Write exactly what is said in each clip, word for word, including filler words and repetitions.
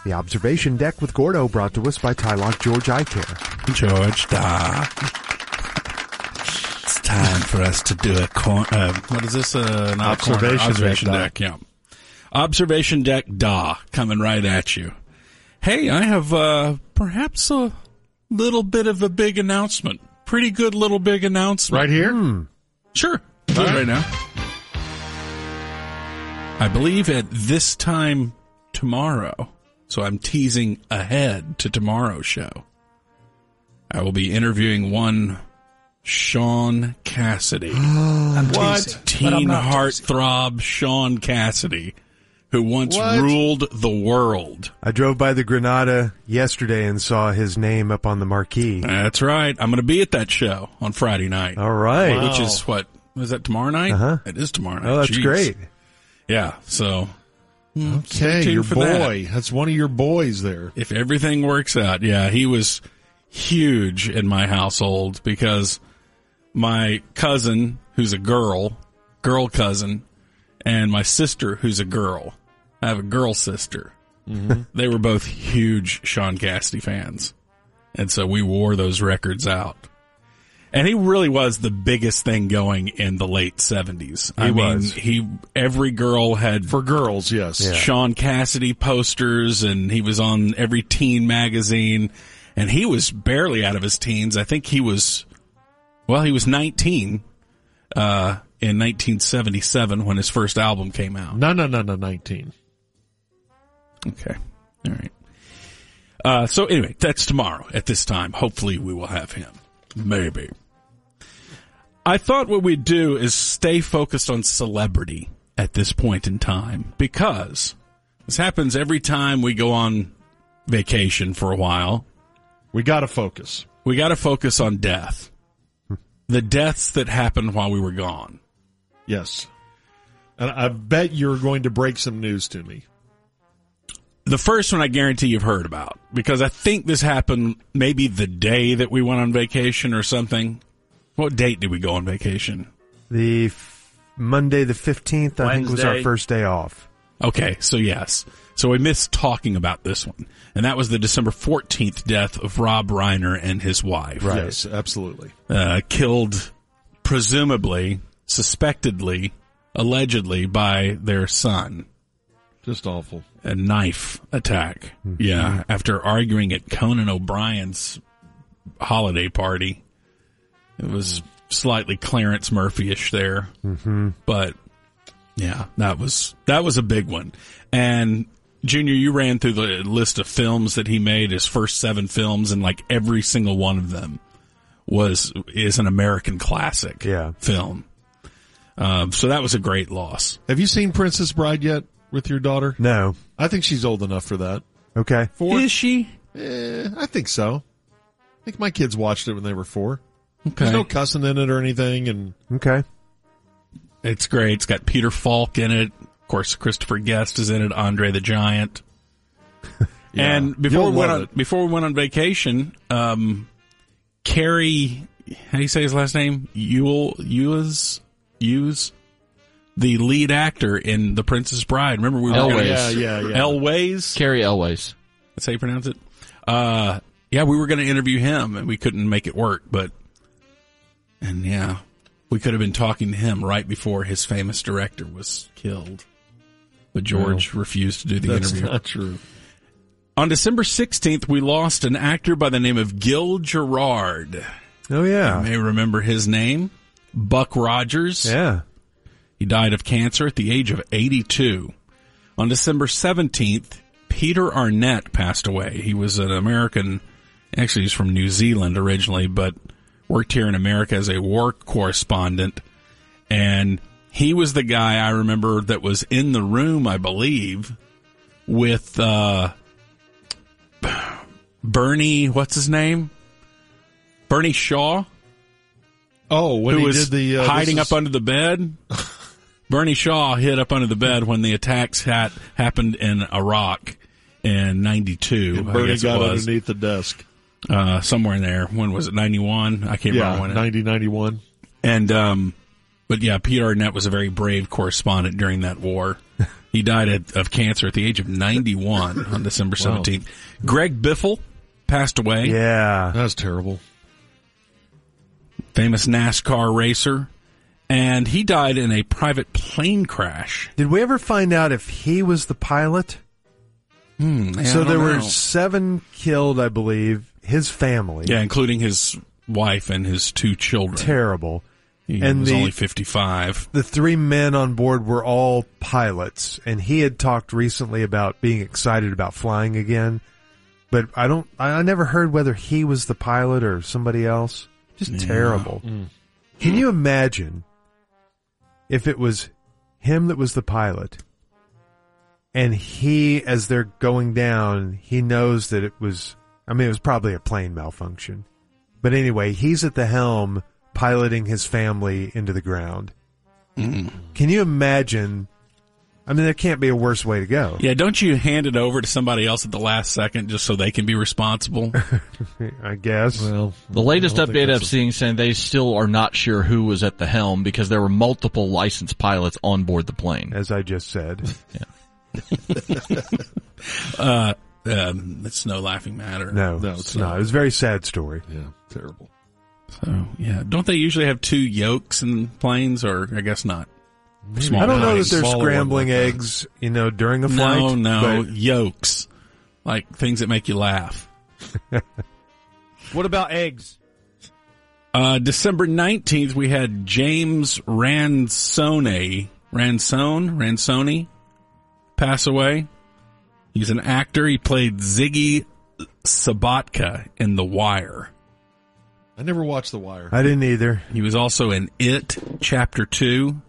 The Observation Deck with Gordo, brought to us by Tylock George Eye Care. George, da. It's time for us to do a cor- uh, what is this? Uh, an observation, observation deck, deck. Yeah, observation deck. Da, coming right at you. Hey, I have uh, perhaps a little bit of a big announcement. Pretty good little big announcement. Right here? Hmm. Sure. Do it right now. I believe at this time tomorrow, so I'm teasing ahead to tomorrow's show, I will be interviewing one Sean Cassidy. What? Teen heartthrob Sean Cassidy, who once What? ruled the world. I drove by the Granada yesterday and saw his name up on the marquee. That's right. I'm going to be at that show on Friday night. All right. Wow. Which is what? Is that tomorrow night? Uh-huh. It is tomorrow night. Oh, that's Jeez. great. Yeah, so. mm, stay Okay, tuned your for that. boy. That's one of your boys there. If everything works out, yeah, he was huge in my household because my cousin, who's a girl, girl cousin, and my sister, who's a girl, I have a girl sister. Mm-hmm. They were both huge Sean Cassidy fans. And so we wore those records out. And he really was the biggest thing going in the late seventies. I was. mean, he, every girl had For girls, yes. Yeah. Sean Cassidy posters, and he was on every teen magazine, and he was barely out of his teens. I think he was, well, he was nineteen, uh, in nineteen seventy-seven when his first album came out. No, no, no, no, nineteen. Okay. All right. Uh, so anyway, that's tomorrow at this time. Hopefully we will have him. Maybe. I thought what we'd do is stay focused on celebrity at this point in time, because this happens every time we go on vacation for a while. We got to focus. We got to focus on death. The deaths that happened while we were gone. Yes. And I bet you're going to break some news to me. The first one I guarantee you've heard about, because I think this happened maybe the day that we went on vacation or something. What date did we go on vacation? The f- Monday the fifteenth, I think, was our Wednesday. first day off. Okay, so yes. So we missed talking about this one. And that was the December fourteenth death of Rob Reiner and his wife. Right. Yes, absolutely. Uh, killed, presumably, suspectedly, allegedly by their son. Just awful. A knife attack. Yeah, after arguing at Conan O'Brien's holiday party. It was slightly Clarence Murphy-ish there. Mm-hmm. But, yeah, that was that was a big one. And, Junior, you ran through the list of films that he made, his first seven films, and like every single one of them was is an American classic Yeah. film. Um, so that was a great loss. Have you seen Princess Bride yet with your daughter? No. I think she's old enough for that. Okay. Four? Is she? Eh, I think so. I think my kids watched it when they were four. Okay. There's no cussing in it or anything, and Okay. It's great. It's got Peter Falk in it. Of course, Christopher Guest is in it. Andre the Giant. yeah, And before you'll we went love on it. before we went on vacation, um, Carrie, how do you say his last name? Ewell, Ewes, Ewes, the lead actor in The Princess Bride. Remember we were Elways. gonna- Yeah, yeah, yeah. Elways. Carrie Elways. That's how you pronounce it. Uh, yeah, we were going to interview him, and we couldn't make it work. But, and yeah, we could have been talking to him right before his famous director was killed. But George refused to do the That's interview. not true. On December sixteenth, we lost an actor by the name of Gil Gerard. Oh, yeah. You may remember his name. Buck Rogers. Yeah. He died of cancer at the age of eighty-two. On December seventeenth, Peter Arnett passed away. He was an American, actually he's from New Zealand originally, but worked here in America as a war correspondent. And he was the guy I remember that was in the room, I believe, with uh, Bernie, what's his name? Bernie Shaw? Oh, when who he was did the uh, hiding this is- up under the bed. Bernie Shaw hid up under the bed when the attacks had happened in Iraq in ninety-two. and I Bernie guess it got was underneath the desk. uh, somewhere in there. When was it? ninety-one. I can't Yeah, remember when. It, ninety, ninety-one. and um, but yeah, Peter Arnett was a very brave correspondent during that war. He died at, of cancer at the age of ninety-one on December seventeenth. Wow. Greg Biffle passed away. Yeah. That's terrible. Famous NASCAR racer. And he died in a private plane crash. Did we ever find out if he was the pilot? Hmm, yeah, so there know. were seven killed, I believe. His family. Yeah, including his wife and his two children. Terrible. He and was the, only fifty-five. The three men on board were all pilots, and he had talked recently about being excited about flying again. But I don't. I never heard whether he was the pilot or somebody else. Just yeah. terrible. Mm. Can you imagine if it was him that was the pilot, and he, as they're going down, he knows that it was. I mean, it was probably a plane malfunction. But anyway, he's at the helm, piloting his family into the ground. Mm. Can you imagine? I mean, there can't be a worse way to go. Yeah, don't you hand it over to somebody else at the last second just so they can be responsible? I guess. Well, the latest update I've seen saying they still are not sure who was at the helm because there were multiple licensed pilots on board the plane. As I just said. Yeah. uh, um, it's no laughing matter. No, no, it's not. It was a very sad story. Yeah, terrible. So, yeah. Don't they usually have two yolks in planes, or I guess not? Small I don't know that they're scrambling like eggs, that. you know, during a flight. No, no, but... yolks. Like things that make you laugh. What about eggs? Uh, December nineteenth, we had James Ransone, Ransone, Ransone pass away. He's an actor. He played Ziggy Sabatka in The Wire. I never watched The Wire. I didn't either. He was also in It, Chapter two.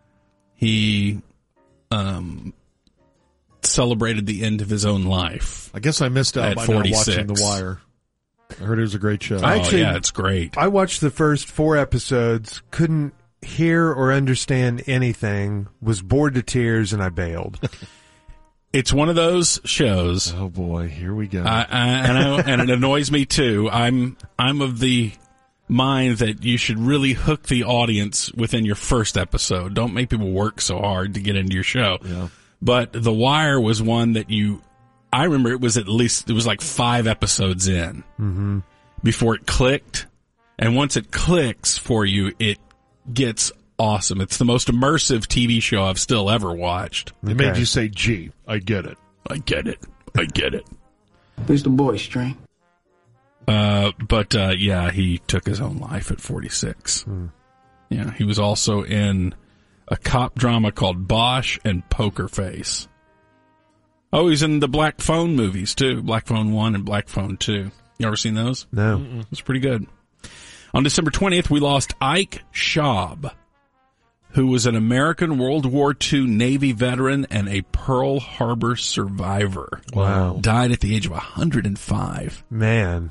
He um, celebrated the end of his own life. I guess I missed out by not watching The Wire. I heard it was a great show. Oh, Actually, yeah, it's great. I watched the first four episodes, couldn't hear or understand anything, was bored to tears, and I bailed. It's one of those shows. Oh boy, here we go. I, I, and, I, and it annoys me too. I'm I'm of the mind that you should really hook the audience within your first episode. Don't make people work so hard to get into your show. Yeah. But The Wire was one that you, I remember it was at least, it was like five episodes in mm-hmm. before it clicked. And once it clicks for you, it gets awesome. It's the most immersive T V show I've still ever watched. It okay. made you say, gee, I get it. I get it. I get it. Where's the boy, String? Uh, but, uh, yeah, he took his own life at forty-six. Hmm. Yeah, he was also in a cop drama called Bosch and Poker Face. Oh, he's in the Black Phone movies, too. Black Phone one and Black Phone two. You ever seen those? No. Mm-mm. It's pretty good. On December twentieth, we lost Ike Schaub, who was an American World War Two Navy veteran and a Pearl Harbor survivor. Wow. Died at the age of one hundred five. Man.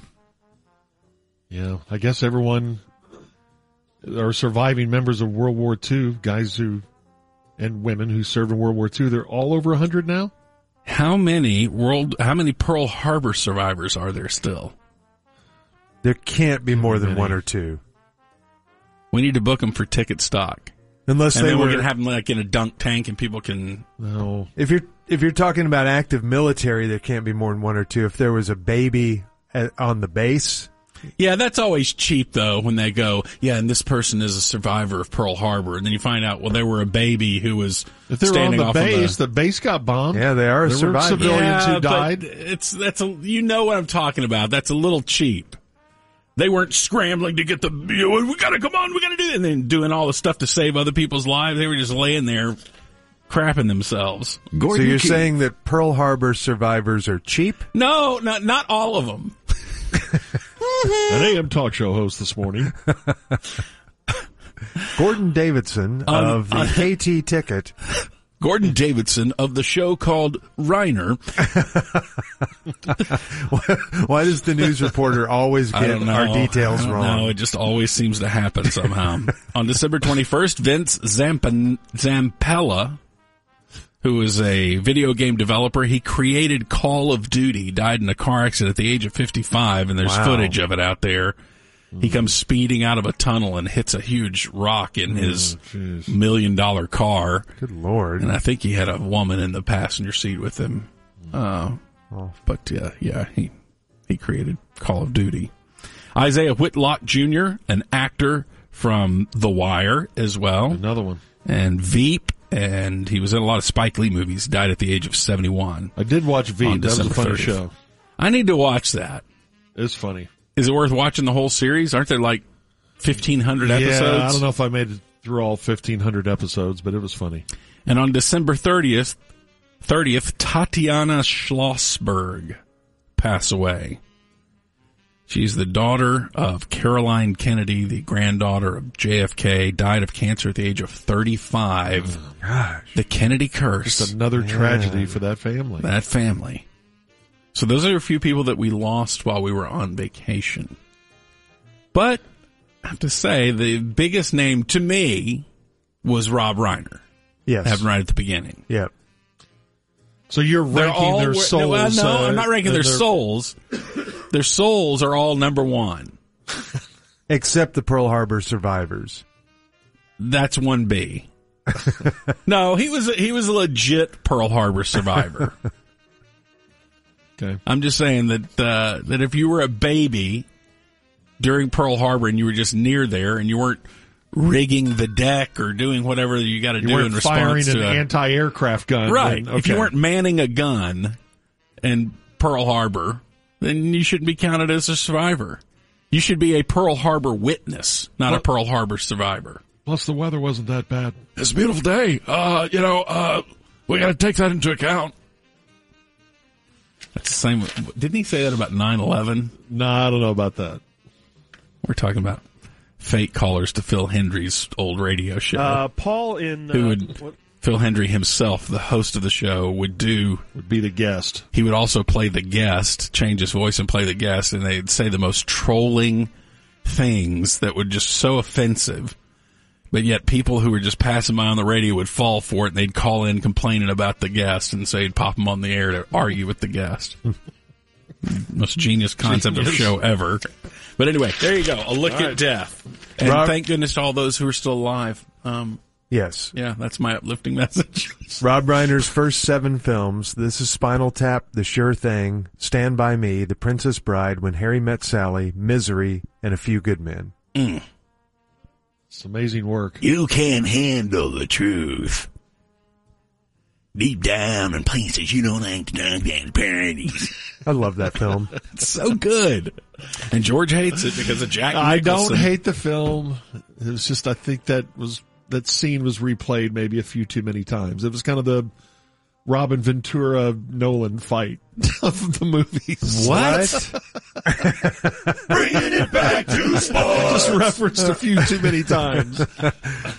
Yeah, I guess everyone are surviving members of World War Two, guys who, and women who served in World War Two. They're all over one hundred now? How many world, how many Pearl Harbor survivors are there still? There can't be more than many. one or two. We need to book them for ticket stock. Unless and they then were we're gonna have them like in a dunk tank, and people can. No. If you're if you're talking about active military, there can't be more than one or two. If there was a baby at, on the base. Yeah, that's always cheap though when they go, yeah, and this person is a survivor of Pearl Harbor, and then you find out, well, they were a baby who was if they were standing on the off base, the, the base got bombed. Yeah, they are there survivors. Were civilians yeah, who died. But it's that's a you know what I'm talking about. That's a little cheap. They weren't scrambling to get the you know, we gotta come on, we gotta do it, and then doing all the stuff to save other people's lives. They were just laying there crapping themselves. Gordon so you're Key. saying that Pearl Harbor survivors are cheap? No, not not all of them. An A M talk show host this morning. Gordon Davidson um, of the uh, K T Ticket. Gordon Davidson of the show called Reiner. Why does the news reporter always get our details wrong? No, it just always seems to happen somehow. On December twenty-first, Vince Zampan- Zampella, who is a video game developer, he created Call of Duty, died in a car accident at the age of fifty-five, and there's wow. footage of it out there. He comes speeding out of a tunnel and hits a huge rock in his jeez. million dollar car. Good Lord. And I think he had a woman in the passenger seat with him. Uh, Oh. but uh, yeah, he he created Call of Duty. Isaiah Whitlock Junior, an actor from The Wire as well, Another one. and Veep, and he was in a lot of Spike Lee movies. Died at the age of seventy-one. I did watch On Veep. That was a December funny thirtieth. show. I need to watch that. It's funny. Is it worth watching the whole series? Aren't there like fifteen hundred episodes? Yeah, I don't know if I made it through all fifteen hundred episodes, but it was funny. And on December thirtieth, thirtieth, Tatiana Schlossberg passed away. She's the daughter of Caroline Kennedy, the granddaughter of J F K, died of cancer at the age of thirty-five. Gosh. The Kennedy curse. It's another tragedy for that family. That family. So those are a few people that we lost while we were on vacation. But I have to say, the biggest name to me was Rob Reiner. Yes. Happened right at the beginning. Yep. So you're They're ranking all, their no, souls. no, uh, I'm not ranking and their their- souls. Their souls are all number one. Except the Pearl Harbor survivors. That's one B. No, he was a, he was a legit Pearl Harbor survivor. Okay. I'm just saying that uh, that if you were a baby during Pearl Harbor and you were just near there and you weren't rigging the deck or doing whatever you got to You do in weren't firing response an to a, anti-aircraft gun. right. then- If you okay. weren't manning a gun in Pearl Harbor, then you shouldn't be counted as a survivor. You should be a Pearl Harbor witness, not a Well- Pearl Harbor survivor. Plus, the weather wasn't that bad. It's a beautiful day. Uh, you know, uh, we got to take that into account. That's the same. Didn't he say that about nine eleven? No, I don't know about that. We're talking about fake callers to Phil Hendry's old radio show. Uh, Paul in. Uh, Who would- what- Phil Hendry himself, the host of the show, would do. Would be the guest. He would also play the guest, change his voice and play the guest, and they'd say the most trolling things that were just so offensive. But yet people who were just passing by on the radio would fall for it, and they'd call in complaining about the guest, and so he'd pop them on the air to argue with the guest. Most genius concept of show ever. But anyway, there you go. A look at death. And Rob- thank goodness to all those who are still alive. Um, Yes. yeah, that's my uplifting message. Rob Reiner's first seven films. This is Spinal Tap, The Sure Thing, Stand By Me, The Princess Bride, When Harry Met Sally, Misery, and A Few Good Men. It's amazing work. You can't handle the truth. Deep down in places you don't like to talk about parodies. I love that film. It's so good. And George hates it because of Jack I don't Nicholson. hate the film. It was just, I think that was, that scene was replayed maybe a few too many times. It was kind of the Robin Ventura Nolan fight of the movies. What? Bringing it back to sports. Just referenced a few too many times.